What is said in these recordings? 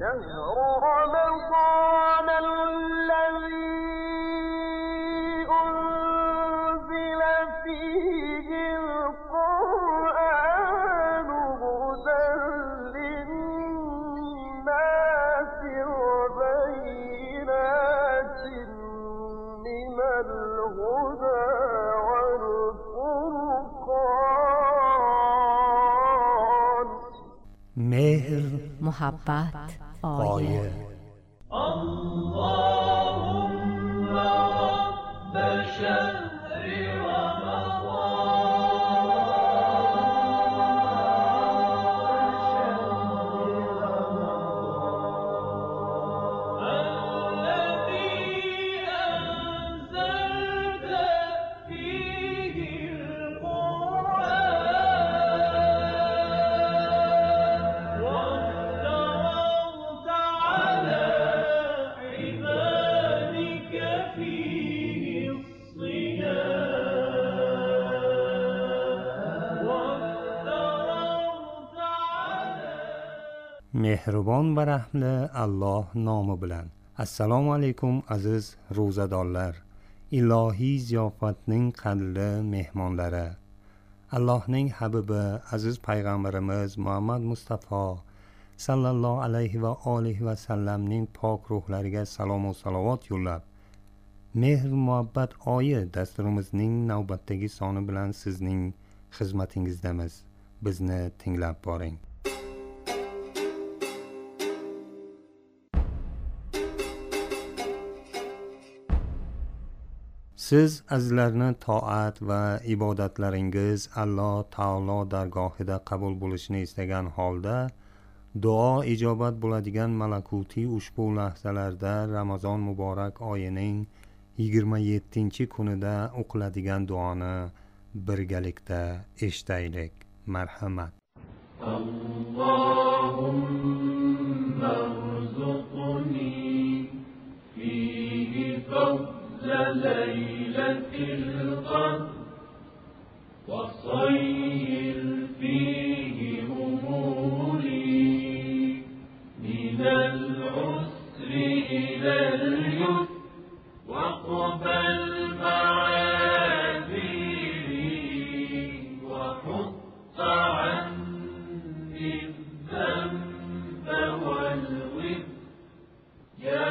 مهر، محبت، آیه. اللهم رب شهر mehribon va rahmli Alloh nomi bilan. Assalomu alaykum aziz ro'zadorlar, ilohiy ziyofatning qadrli mehmonlari. Allohning habibi aziz payg'ambarimiz Muhammad Mustafa sallallohu alayhi va olihi va sallamning pok ruhlariga salom va salovat yo'llab, mehr muhabbat oyi dasturimizning navbatdagi soni bilan sizning xizmatingizdamiz. Bizni tinglab boring. Siz azizlarni toat va ibodatlaringiz Alloh taolo dargohida qabul bo'lishini istagan holda, duo ijobat bo'ladigan malakutiy ushbu lahzalarda Ramazon muborak oyining 27-kunida o'qiladigan duoni birgalikda eshitaylik. Marhamat. Allohumma rzuqni fihi ليلة القدر وصير فيه أموري من العسر إلى اليسر واقبل معاذيري وحط عني الذنب والوزر يا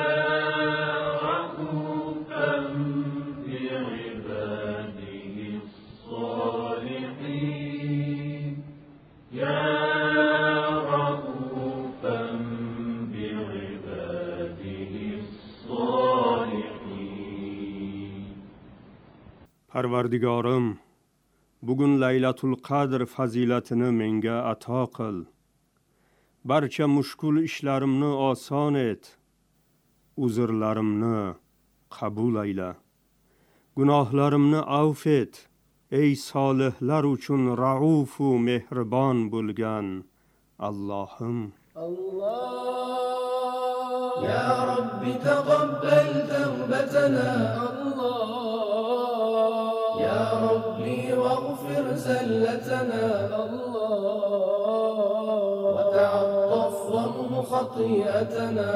Parvardigorim, bugun Laylatul Qadr fazilatini menga ato qil. Barcha mushkul ishlarimni oson et. Uzrlarimni qabul ayla. Gunohlarimni avf et. Ey solihlar uchun rauf u mehribon bo'lgan Allohim. Allah ya Rabbi taqabbal tawbatana Allah ya Rabbi waghfir zallatana Allah wa ta'attaf wa khati'atana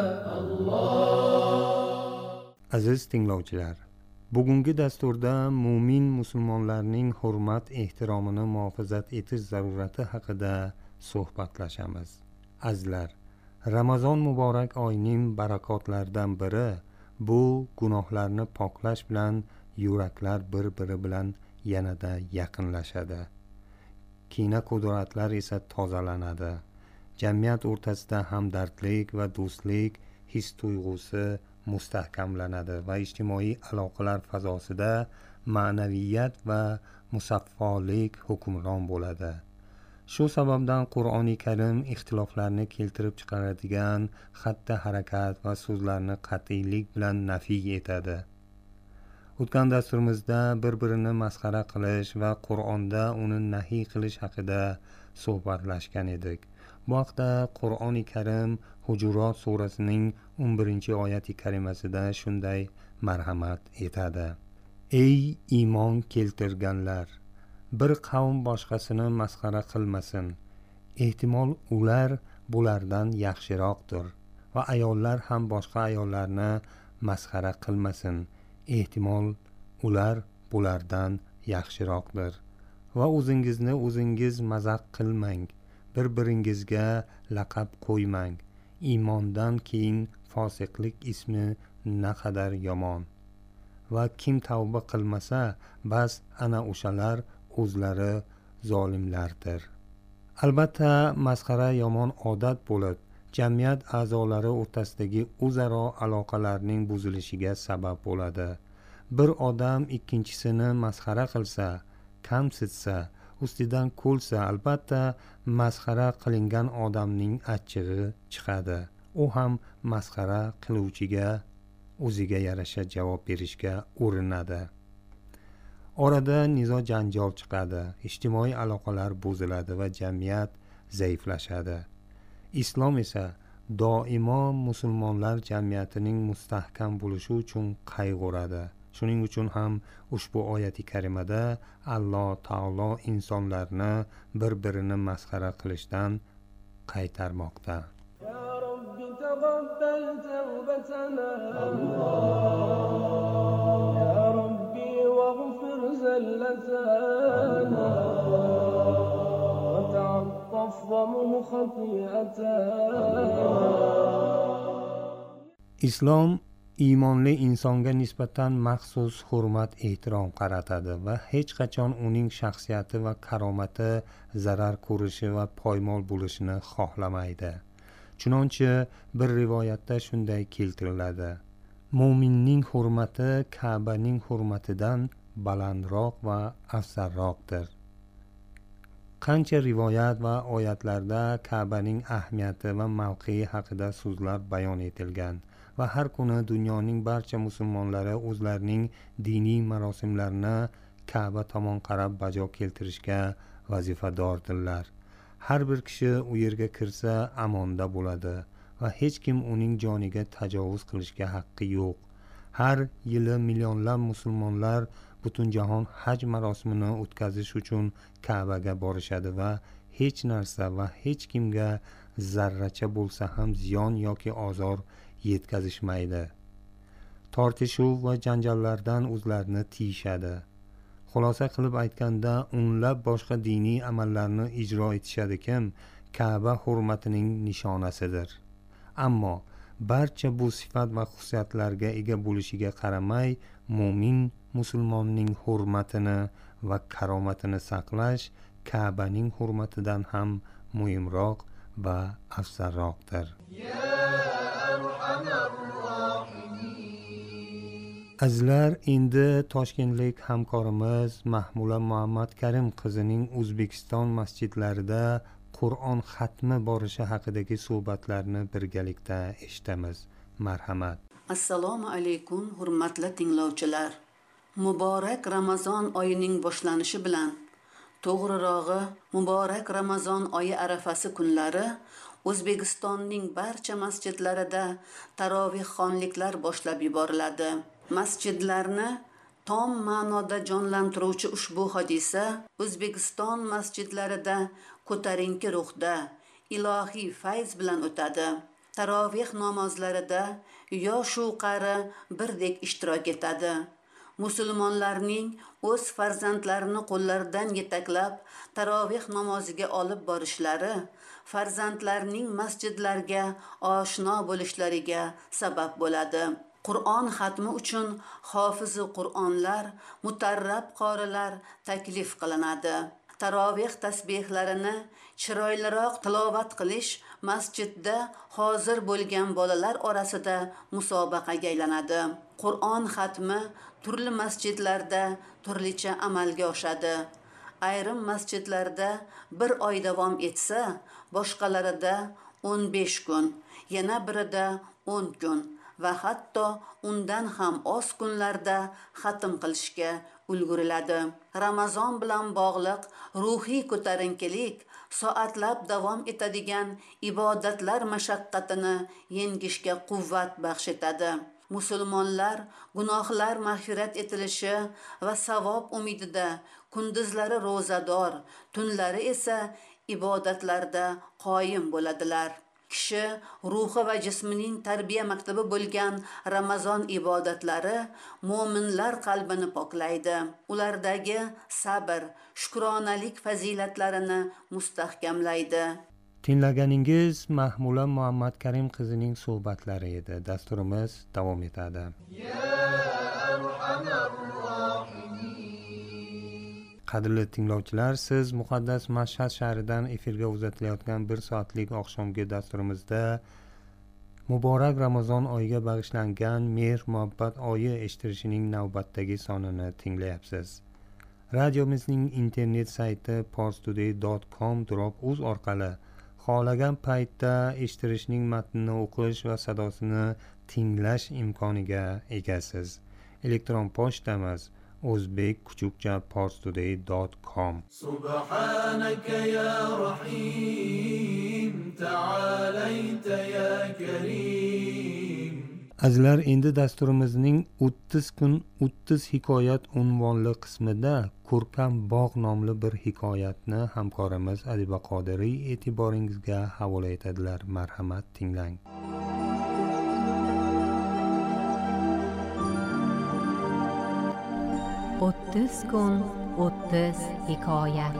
Allah. Aziz tinglovchilar, bugungi dasturda mu'min musulmonlarning hurmat ehtiromini muhofazat etish zarurati haqida suhbatlashamiz. Azizlar, Ramazon muborak oyining barakotlaridan biri bu gunohlarni poklash bilan yuraklar bir-biri bilan yanada yaqinlashadi. Kina qudratlar esa tozalanadi. Jamiyat o'rtasida hamdardlik va do'stlik his tuyg'usi mustahkamlanadi va ijtimoiy aloqalar fazosida ma'naviyat va musaffolik hukmron bo'ladi. Shu sababdan Qur'oni Karim ixtiloflarni keltirib chiqaradigan xatti harakat va so'zlarni qat'iylik bilan nafiy etadi. O'tgan dasturimizda bir-birini masxara qilish va Qur'onda uni nahiy qilish haqida suhbatlashgan edik. Bu haqda Qur'oni Karim Hujurot surasining 11-oyati karimasida shunday marhamat etadi. Ey iymon keltirganlar, bir qavm boshqasini masxara qilmasin. Ehtimol ular bulardan yaxshiroqdir va ayollar ham boshqa ayollarni masxara qilmasin. Ehtimol ular bulardan yaxshiroqdir. Va o'zingizni o'zingiz mazax qilmang. Bir-biringizga laqab qo'ymang. Iymondan keyin fosiqlik ismi naqadar yomon. Va kim tavba qilmasa, bas ana o'shalar o'zlari zolimlardir. Albatta, masxara yomon odat bo'lib, jamiyat a'zolari o'rtasidagi o'zaro aloqalarning buzilishiga sabab bo'ladi. Bir odam ikkinchisini masxara qilsa, kamsitsa, ustidan kulsa, albatta masxara qilingan odamning achchig'i chiqadi. U ham masxara qiluvchiga o'ziga yarasha javob berishga urinadi. Orada nizo janjal chiqadi, ijtimoiy aloqalar buziladi va jamiyat zaiflashadi. Islom esa doimo musulmonlar jamiyatining mustahkam bo'lishi uchun qayg'uradi. Shuning uchun ham ushbu oyati karimada Alloh taolo insonlarni bir-birini masxara qilishdan qaytarmoqda. Ya Rabbi taqabbal tawbatana Ya Rabbi waghfir zallatana wa ta'attaf wa khati'atana. Islom iymonli insonga nisbatan maxsus hurmat ehtirom qaratadi va hech qachon uning shaxsiyati va karomati zarar ko'rishi va poymol bo'lishini xohlamaydi. Chunonchi bir rivoyatda shunday keltiriladi: Mo'minning hurmati Ka'baning hurmatidan balandroq va afzalroqdir. Qancha rivoyat va oyatlarda Ka'baning ahamiyati va mavqei haqida so'zlar bayon etilgan va har kuni dunyoning barcha musulmonlari o'zlarining diniy marosimlarini Ka'ba tomon qarab bajo keltirishga vazifadordirlar. Har bir kishi u yerga kirsa amonda bo'ladi va hech kim uning joniga tajovuz qilishga haqqi yo'q. Har yili millionlab musulmonlar butun jahon haj marosimini o'tkazish uchun Ka'baga borishadi va hech narsa va hech kimga zarracha bo'lsa ham ziyon yoki ozor yetkazishmaydi. Tortishuv va janjallardan o'zlarini tiyishadi. Xulosa qilib aytganda, o'nlab boshqa diniy amallarni ijro etishadikim Ka'ba hurmatining nishonasidir. Ammo barcha bu sifat va xususiyatlarga ega bo'lishiga qaramay, mo'min musulmonning hurmatini va karomatini saqlash Ka'baning hurmatidan ham muhimroq va afzalroqdir. Azizlar, endi toshkentlik hamkorimiz Mahmula Muhammad Karim qizining O'zbekiston masjidlarida Qur'on xatmi borishi haqidagi suhbatlarni birgalikda eshitamiz. Marhamat. Assalomu alaykum, hurmatli tinglovchilar. Muborak Ramazon oyining boshlanishi bilan, to'g'rirog'i muborak Ramazon oyi arafasi kunlari O'zbekistonning barcha masjidlarida tarovihxonliklar boshlab yuboriladi. Masjidlarni tom ma'noda jonlantiruvchi ushbu hodisa O'zbekiston masjidlarida ko'tarinki ruhda, ilohiy fayz bilan o'tadi. Tarovih namozlarida yosh-u qari birdek ishtirok etadi. Musulmonlarning o'z farzandlarini qo'llaridan yetaklab tarovih namoziga olib borishlari farzandlarning masjidlarga oshno bo'lishlariga sabab bo'ladi. Qur'on xatmi uchun hofizi Qur'onlar, mutarrab qorilar taklif qilinadi. Tarovih tasbehlarini chiroyliroq tilovat qilish masjidda hozir bo'lgan bolalar orasida musobaqaga aylanadi. Qur'on xatmi turli masjidlarda turlicha amalga oshadi. Ayrim masjidlarda 1 oy davom etsa, boshqalarida 15 kun, yana birida 10 kun va hatto undan ham oz kunlarda xatm qilishga ulguriladi. Ramazon bilan bog'liq ruhiy ko'tarinkilik soatlab davom etadigan ibodatlar mashaqqatini yengishga quvvat baxsh etadi. Musulmonlar gunohlar mag'firat etilishi va savob umidida kunduzlari ro'zador, tunlari esa ibodatlarda qoyim bo'ladilar. kishi ruhi va jismining tarbiya maktabi bo'lgan Ramazon ibodatlari mo'minlar qalbini poklaydi. Ulardagi sabr, shukronalik fazilatlarini mustahkamlaydi. Tinglaganingiz Mahmula Muhammad Karim qizining suhbatlari edi. Dasturimiz davom etadi. Qadrli tinglovchilar, siz muqaddas Mashhad shahridan efirga uzatilayotgan 1 soatlik oqshomgi dasturimizda muborak Ramazon oyiga bag'ishlangan Mehr muhabbat oyi eshittirishining navbatdagi sonini tinglayapsiz. Radiomizning internet sayti parstoday.com/uz orqali xohlagan paytda eshittirishning matnini o'qish va sadosini tinglash imkoniga egasiz. Elektron pochtamiz o'zbek_parstoday.com. Subhanaka ya Rahim, ta'alayta ya Karim. Azizlar, endi dasturimizning 30 kun 30 hikoyat unvonli qismida Ko'rkam bog' nomli bir hikoyatni hamkorimiz Adiba Qodiriy e'tiboringizga havola etadilar. Marhamat, tinglang. 30 kun 30 hikoyat.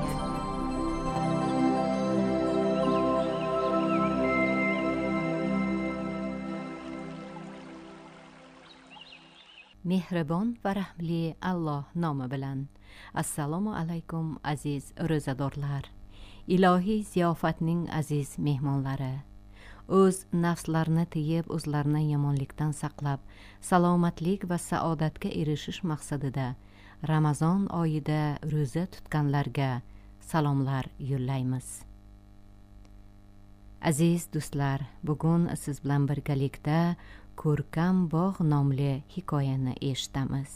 Mehribon va rahmli Alloh nomi bilan. Assalomu alaykum aziz ro'zadorlar. Ilohiy ziyofatning aziz mehmonlari. O'z nafslarini tiyib, o'zlarini yomonlikdan saqlab, salomatlik va saodatga erishish maqsadida Ramazon oyida ro'za tutganlarga salomlar yo'llaymiz. Aziz do'stlar, bugun siz bilan birgalikda Ko'rkam bog' nomli hikoyani eshitamiz.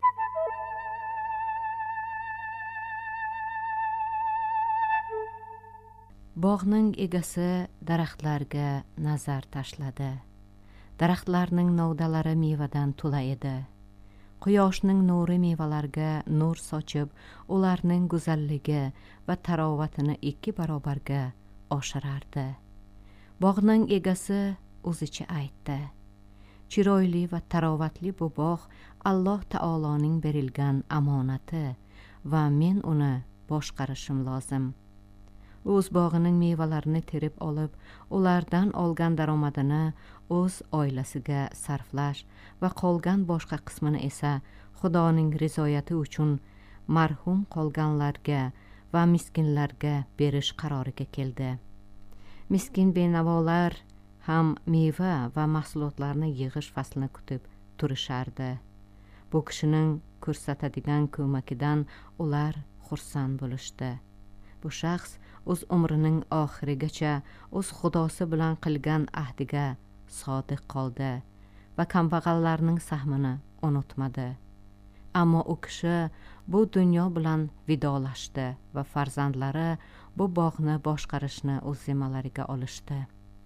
Bog'ning egasi daraxtlarga nazar tashladi. Daraxtlarning novdalari mevadan to'la edi. Quyoshning nuri mevalarga nur sochib, ularning go'zalligi va tarovatini 2 barobarga oshirardi. Bog'ning egasi o'zicha aytdi: chiroyli va tarovatli bu bog' Alloh taoloning berilgan omonati va men uni boshqarishim lozim. O'z bog'ining mevalarini terib olib, ulardan olgan daromadini o'z oilasiga sarflash va qolgan boshqa qismini esa Xudoning rizoyati uchun marhum qolganlarga va miskinlarga berish qaroriga keldi. Miskin benavolar ham meva va mahsulotlarni yig'ish faslini kutib turishardi. Bu kishining ko'rsatadigan ko'magidan ular xursand bo'lishdi. Bu shaxs o'z umrining oxirigacha o'z Xudosi bilan qilgan ahdiga sodiq qoldi va kambag'allarning sahmini unutmadi. Ammo u kishi bu dunyo bilan vidolashdi va farzandlari bu bog'ni boshqarishni o'z zimmalariga olishdi.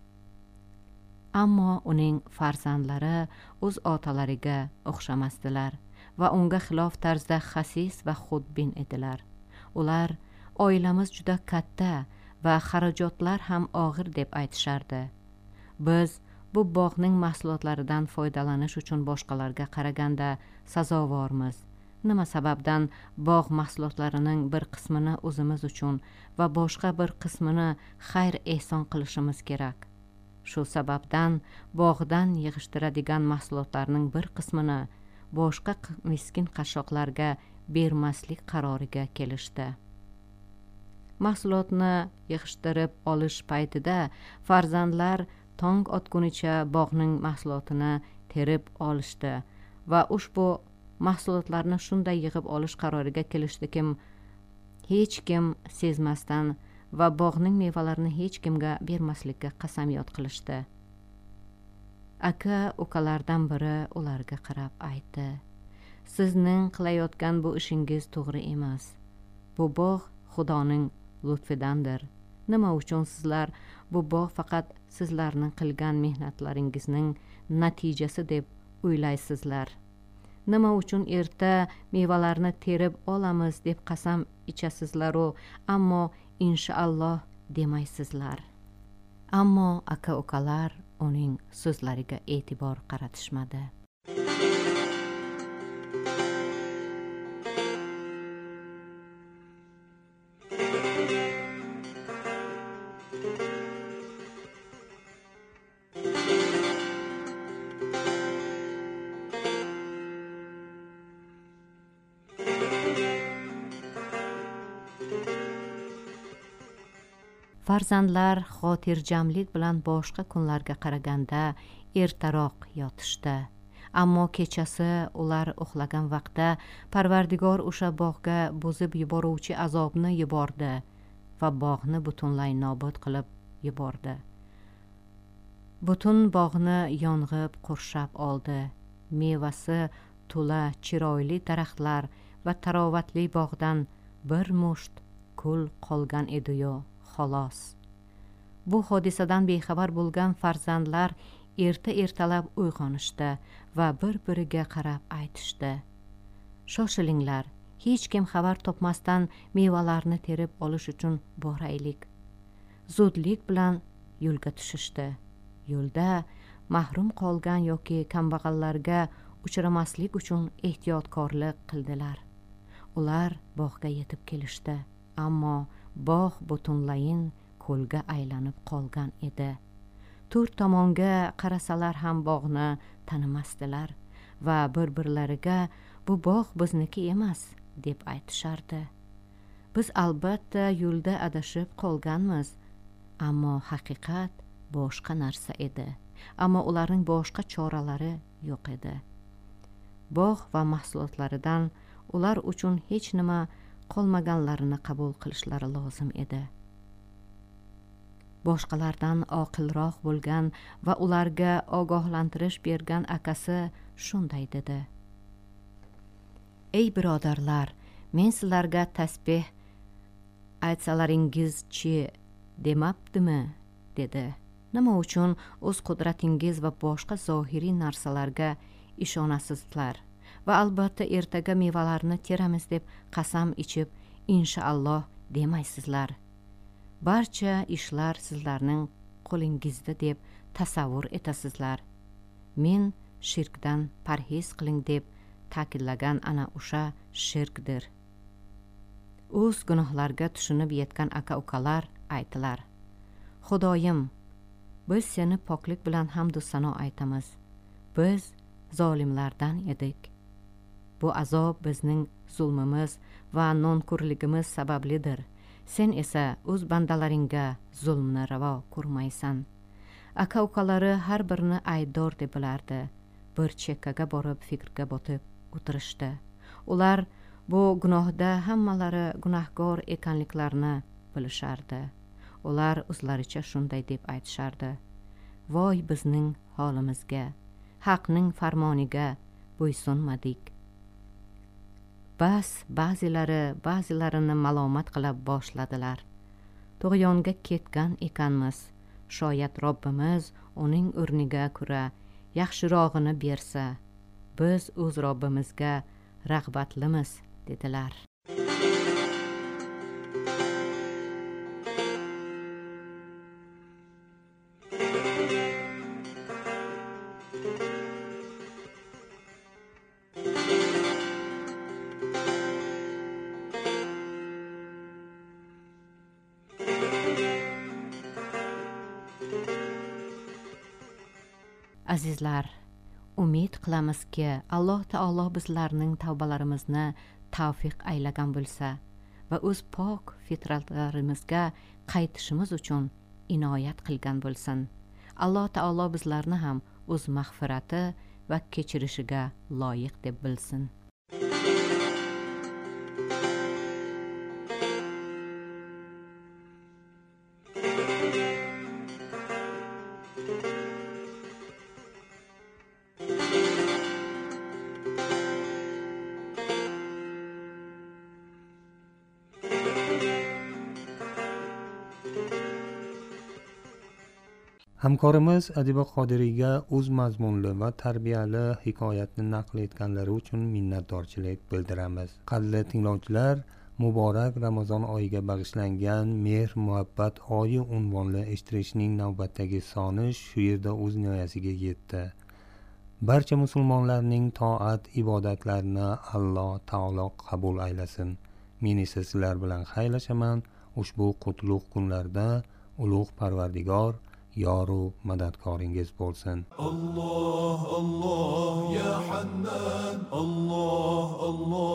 Ammo uning farzandlari o'z otalariga o'xshamasdilar va unga xilof tarzda xasis va xudbin edilar. Ular oilamiz juda katta va xarajatlar ham og'ir deb aytishardi. Biz bu bog'ning mahsulotlaridan foydalanish uchun boshqalarga qaraganda sazovormiz. Nima sababdan bog' mahsulotlarining bir qismini o'zimiz uchun va boshqa bir qismini xayr ehson qilishimiz kerak. Shu sababdan bog'dan yig'ishtiradigan mahsulotlarning bir qismini boshqa miskin qashshoqlarga bermaslik qaroriga kelishdi. Mahsulotni yig'ishtirib olish paytida farzandlar tong otgunicha bog'ning mahsulotini terib olishdi va ushbu mahsulotlarni shunday yig'ib olish qaroriga kelishdiki, hech kim sezmasdan va bog'ning mevalarini hech kimga bermaslikka qasamyod qilishdi. Aka ukalardan biri ularga qarab aytdi: sizning qilayotgan bu ishingiz to'g'ri emas. Bu bog' Xudoning lutfidandir. Nima uchun sizlar bu bog' faqat sizlarning qilgan mehnatlaringizning natijasi deb o'ylaysizlar? Nima uchun erta mevalarni terib olamiz deb qasam ichasizlar-u, ammo inshaalloh demaysizlar? ammo aka ukalar uning so'zlariga e'tibor qaratishmadi. Farzandlar xotirjamlik bilan boshqa kunlarga qaraganda ertaroq yotishdi. Ammo kechasi ular uxlagan vaqtda Parvardigor o'sha bog'ga buzib yuboruvchi azobni yubordi va bog'ni butunlay nobud qilib yubordi. Butun bog'ni yong'ib qurshab oldi. Mevasi to'la chiroyli daraxtlar va tarovatli bog'dan bir musht kul qolgan edi-yu xolos. Bu hodisadan bexabar bo'lgan farzandlar ertalab uyg'onishdi va bir-biriga qarab aytishdi: "Shoshilinglar, hech kim xabar topmasdan mevalarni terib olish uchun boraylik." Zudlik bilan yo'lga tushishdi. Yo'lda mahrum qolgan yoki kambag'allarga uchramaslik uchun ehtiyotkorlik qildilar. Ular bog'ga yetib kelishdi, ammo bog' butunlayin ko'lga aylanib qolgan edi. To'rt tomonga qarasalar ham bog'ni tanimasdilar va bir-birlariga "Bu bog' bizniki emas" deb aytishardi. Biz albatta yo'lda adashib qolganmiz, ammo haqiqat boshqa narsa edi. Ammo ularning boshqa choralari yo'q edi. Bog' va mahsulotlaridan ular uchun hech nima qolmaganlarini qabul qilishlari lozim edi. Boshqalardan oqilroq bo'lgan va ularga ogohlantirish bergan akasi shunday dedi: "Ey birodarlar, men sizlarga tasbeh aytsalaringizchi demabdimi?" dedi. "Nima uchun o'z qudratingiz va boshqa zohiriy narsalarga ishonasizlar va albatta ertaga mevalarni teramiz deb qasam ichib inshaalloh demaysizlar? Barcha ishlar sizlarning qo'lingizda deb tasavvur etasizlar. Men shirkdan parhez qiling deb ta'kidlagan ana o'sha shirkdir." O'z gunohlarga tushunib yetgan aka-ukalar aytilar: "Xudoyim, biz seni poklik bilan hamdu sano aytamiz. Biz zolimlardan edik. Bu azob bizning zulmimiz va nonko'rligimiz sabablidir. Sen esa o'z bandalaringga zulmni ravo ko'rmaysan." Aka-ukalari har birini aybdor deb bilardi. Bir chekkaga borib fikrga botib o'tirishdi. Ular bu gunohda hammalari gunohkor ekanliklarini bilishardi. Ular o'zlaricha shunday deb aytishardi: "Voy bizning holimizga, haqning farmoniga bo'ysunmadik." Bas ba'zilarini malomat qila boshladilar. "Tug'yonga ketgan ekanmiz. Shoyat Robbimiz uning o'rniga ko'ra yaxshirog'ini bersa, biz o'z Robbimizga rag'batlimiz" dedilar. Azizlar, umid qilamizki, Alloh taolo bizlarning tavbalarimizni tavfiq aylagan bo'lsa va o'z pok fitratlarimizga qaytishimiz uchun inoyat qilgan bo'lsin. Alloh taolo bizlarni ham o'z mag'firati va kechirishiga loyiq deb bilsin. Hamkorimiz Adiba Qodiriyga o'z mazmunli va tarbiyali hikoyatni naql etganlari uchun minnatdorchilik bildiramiz. Qadrli tinglovchilar, muborak Ramazon oyiga bag'ishlangan Mehr muhabbat oyi unvonli eshittirishning navbatdagi soni shu yerda o'z nihoyasiga yetdi. Barcha musulmonlarning toat ibodatlarini Alloh taolo qabul aylasin. Men esa sizlar bilan xayrlashaman. Ushbu qutlug' kunlarda ulug' Parvardigor yoru madadkoringiz bo'lsin. Allah Allah ya Hannan, Allah Allah